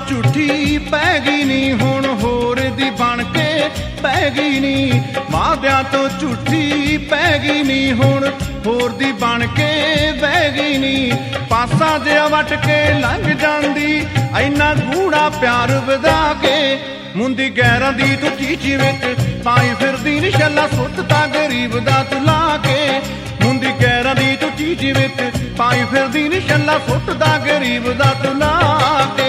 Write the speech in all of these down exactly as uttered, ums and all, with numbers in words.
ਝੂਠੀ ਪੈ ਗਈ ਨੀ, ਹੁਣ ਹੋਰ ਦੀ ਬਣ ਕੇ ਪੈ ਗਈ ਨੀ। ਵਾਅਦਿਆਂ ਤੋਂ ਝੂਠੀ ਪੈ ਗਈ ਨੀ, ਹੁਣ ਹੋਰ ਦੀ ਬਣ ਕੇ ਬਹਿ ਗਈ ਨੀ। ਪਾਸਾ ਜਿਹਾ ਵੱਟ ਕੇ ਲੰਘ ਜਾਂਦੀ, ਇੰਨਾ ਗੂੜਾ ਪਿਆਰ ਵਧਾ ਕੇ। ਮੁੰਦੀ ਗੈਰਾਂ ਦੀ ਤੂੰ ਚੀਚ ਵਿੱਚ ਪਾਈ ਫਿਰਦੀ ਨੀ, ਛੱਲਾ ਸੁੱਟਤਾ ਗਰੀਬ ਦਾ ਤੂੰ ਲਾ ਕੇ। ਮੁੰਦੀ ਗੈਰਾਂ ਦੀ ਤੂੰ ਚੀਚ ਵਿੱਚ ਪਾਈ ਫਿਰਦੀ ਨੀ, ਛੱਲਾ ਸੁੱਟਦਾ ਗਰੀਬ ਦਾ ਤੂੰ ਲਾ ਕੇ।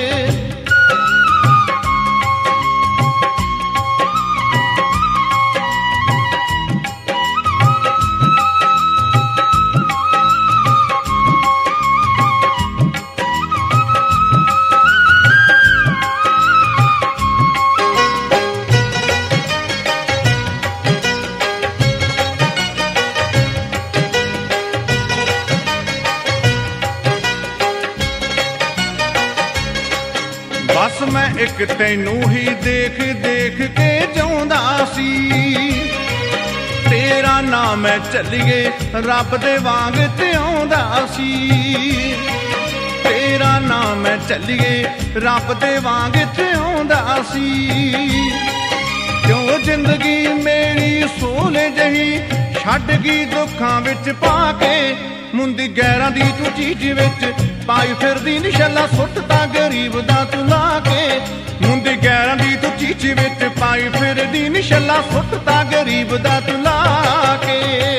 ਬਸ ਮੈਂ ਇੱਕ ਤੈਨੂੰ ਹੀ ਦੇਖ ਦੇਖ ਕੇ ਚਾਹੁੰਦਾ ਸੀ, ਤੇਰਾ ਨਾਂ ਮੈਂ ਚੱਲੀਏ ਰੱਬ ਦੇ ਵਾਂਗ ਧਿਆਉਂਦਾ ਸੀ। ਤੇਰਾ ਨਾਂ ਮੈਂ ਚੱਲੀਏ ਰੱਬ ਦੇ ਵਾਂਗ ਧਿਆਉਂਦਾ ਸੀ। ਕਿਉਂ ਜ਼ਿੰਦਗੀ ਮੇਰੀ ਸੋਲੇ ਜਹੀ ਛੱਡ ਗਈ ਦੁੱਖਾਂ ਵਿੱਚ ਪਾ ਕੇ। ਮੁੰਦੀ ਗੈਰਾਂ ਦੀ ਤੂੰ ਚੀਜ਼ ਵਿੱਚ ਪਾਈ ਫਿਰਦੀ ਨੀ, ਛੱਲਾ ਸੁੱਟਤਾ ਗਰੀਬ ਦਾ ਤੂੰ ਲਾ ਕੇ। ਮੁੰਦੀ ਗੈਰਾਂ ਦੀ ਤੂੰ ਚੀਜ਼ ਵਿੱਚ ਪਾਈ ਫਿਰਦੀ ਨੀ, ਛੱਲਾ ਸੁੱਟਤਾ ਗਰੀਬ ਦਾ ਤੂੰ ਲਾ ਕੇ।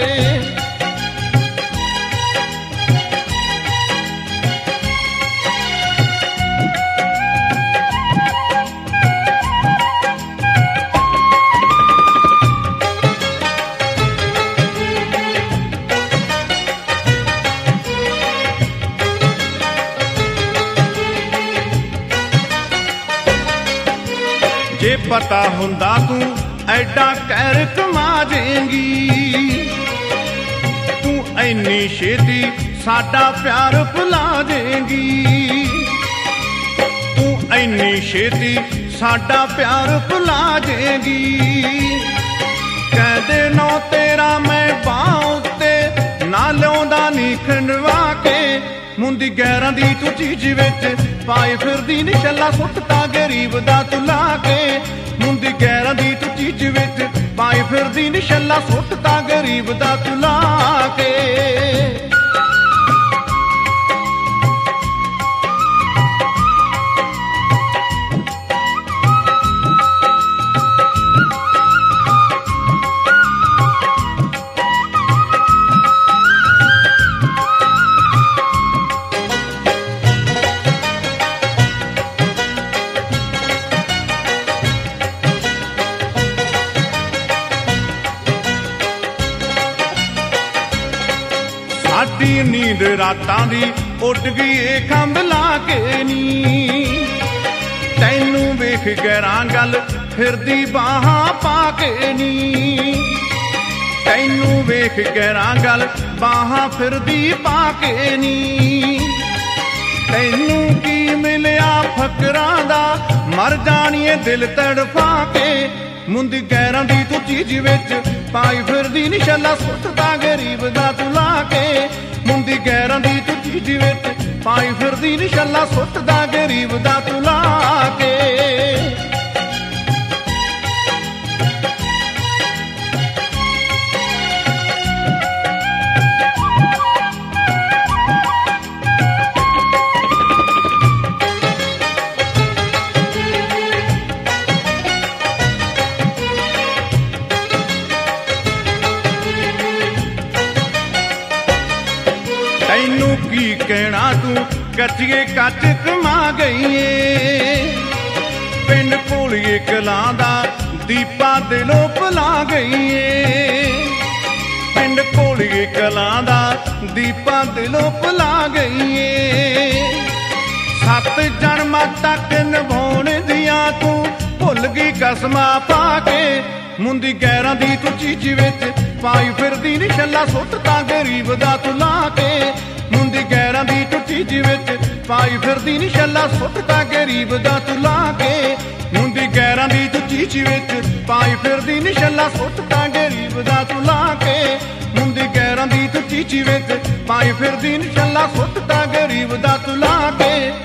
ਜੇ ਪਤਾ ਹੁੰਦਾ ਤੂੰ ਐਡਾ ਕਹਿਰ ਕਮਾ ਜਾਏਂਗੀ, ਤੂੰ ਐਨੀ ਛੇਤੀ ਸਾਡਾ ਪਿਆਰ ਭੁਲਾ ਜਾਏਂਗੀ। ਤੂੰ ਐਨੀ ਛੇਤੀ ਸਾਡਾ ਪਿਆਰ ਭੁਲਾ ਜਾਏਂਗੀ। ਕਹਿੰਦੇ ਨੌ ਤੇਰਾ ਮੈਂ ਬਾਂਹ ਉੱਤੇ ਨਾ ਲਿਆਉਂਦਾ ਨੀ ਖੰਡਵਾ ਕੇ। ਮੁੰਦੀ ਗੈਰਾਂ ਦੀ ਤੂੰ ਚੀਜ਼ ਵਿੱਚ ਪਾਈ ਫਿਰਦੀ ਨੀ, ਛੱਲਾ ਸੁੱਟਤਾ ਗਰੀਬ ਦਾ ਤੂੰ ਲਾ ਕੇ। ਮੁੰਦੀ ਗੈਰਾਂ ਦੀ ਤੂੰ ਚੀਜ਼ ਵਿੱਚ ਪਾਈ ਫਿਰਦੀ ਨੀ, ਛੱਲਾ ਸੁੱਟਤਾ ਗਰੀਬ ਦਾ ਤੂੰ ਲਾ ਕੇ। ਸਾਡੀ ਨੀਂਦ ਰਾਤਾਂ ਦੀ ਉੱਡ ਗਈ ਏ ਖੰਭ ਲਾ ਕੇ ਨੀ। ਤੈਨੂੰ ਵੇਖ ਗੈਰਾਂ ਗੱਲ ਫਿਰਦੀ ਬਾਹਾਂ ਪਾ ਕੇ ਨੀ। ਤੈਨੂੰ ਵੇਖ ਗੈਰਾਂ ਗੱਲ ਬਾਹਾਂ ਫਿਰਦੀ ਪਾ ਕੇ ਨੀ। ਤੈਨੂੰ ਕੀ ਮਿਲਿਆ ਫਕਰਾਂ ਦਾ, ਮਰ ਜਾਣੀਏ ਦਿਲ ਤੜਫਾ ਕੇ। ਮੁੰਦੀ ਗੈਰਾਂ ਦੀ ਤੂੰ ਚੀਜ਼ ਵਿੱਚ ਪਾਈ ਫਿਰਦੀ ਨੀ, ਛੱਲਾ ਸੁੱਟਦਾ ਗਰੀਬ ਦਾ ਤੂੰ ਲਾ ਕੇ। ਮੁੰਦੀ ਗੈਰਾਂ ਦੀ ਤੂੰ ਚੀਜ਼ ਵਿੱਚ ਪਾਈ ਫਿਰਦੀ ਨੀ, ਛੱਲਾ ਸੁੱਟਦਾ ਗਰੀਬ ਦਾ ਤੂੰ ਲਾ ਕੇ। ਤੈਨੂੰ ਕੀ ਕਹਿਣਾ ਤੂੰ ਕੱਚੀਏ ਕੱਚ ਕਮਾ ਗਈ ਏ। ਪਿੰਡ ਭੋਲੀਏ ਕਲਾਂ ਦਾ ਦੀਪਾ ਦਿਲੋਂ ਭੁਲਾ ਗਈ ਏ। ਪਿੰਡ ਭੋਲੀਏ ਕਲਾਂ ਦਾ ਦੀਪਾ ਦਿਲੋਂ ਭੁਲਾ ਗਈ ਏ। ਸੱਤ ਜਨਮਾਂ ਤੱਕ ਨਿਭਾਉਣ ਦੀਆਂ ਤੂੰ ਭੁੱਲ ਗਈ ਕਸਮਾਂ ਪਾ ਕੇ। ਮੁੰਦੀ ਗੈਰਾਂ ਦੀ ਤੂੰ ਚੀਜ਼ ਵਿੱਚ ਪਾਈ ਫਿਰਦੀ ਨੀ, ਛੱਲਾ ਸੁੱਟਦਾ ਗਰੀਬ ਦਾ ਤੂੰ ਲਾ ਕੇ। ਮੁੰਦੀ ਗੈਰਾਂ ਦੀ ਤੂੰ ਚੀਜ਼ ਵਿੱਚ ਪਾਈ ਫਿਰਦੀ ਨੀ, ਛੱਲਾ ਸੁੱਟਦਾ ਗਰੀਬ ਦਾ ਤੂੰ ਲਾ ਕੇ। ਮੁੰਦੀ ਗੈਰਾਂ ਦੀ ਤੂੰ ਚੀਜ਼ ਵਿੱਚ ਪਾਈ ਫਿਰਦੀ ਨੀ, ਛੱਲਾ ਸੁੱਟਦਾ ਗਰੀਬ ਦਾ ਤੂੰ ਲਾ ਕੇ। ਮੁੰਦੀ ਗੈਰਾਂ ਦੀ ਤੂੰ ਚੀਜ਼ ਵਿੱਚ ਪਾਈ ਫਿਰਦੀ ਨੀ, ਛੱਲਾ ਸੁੱਟਦਾ ਗਰੀਬ ਦਾ ਤੂੰ ਲਾ ਕੇ।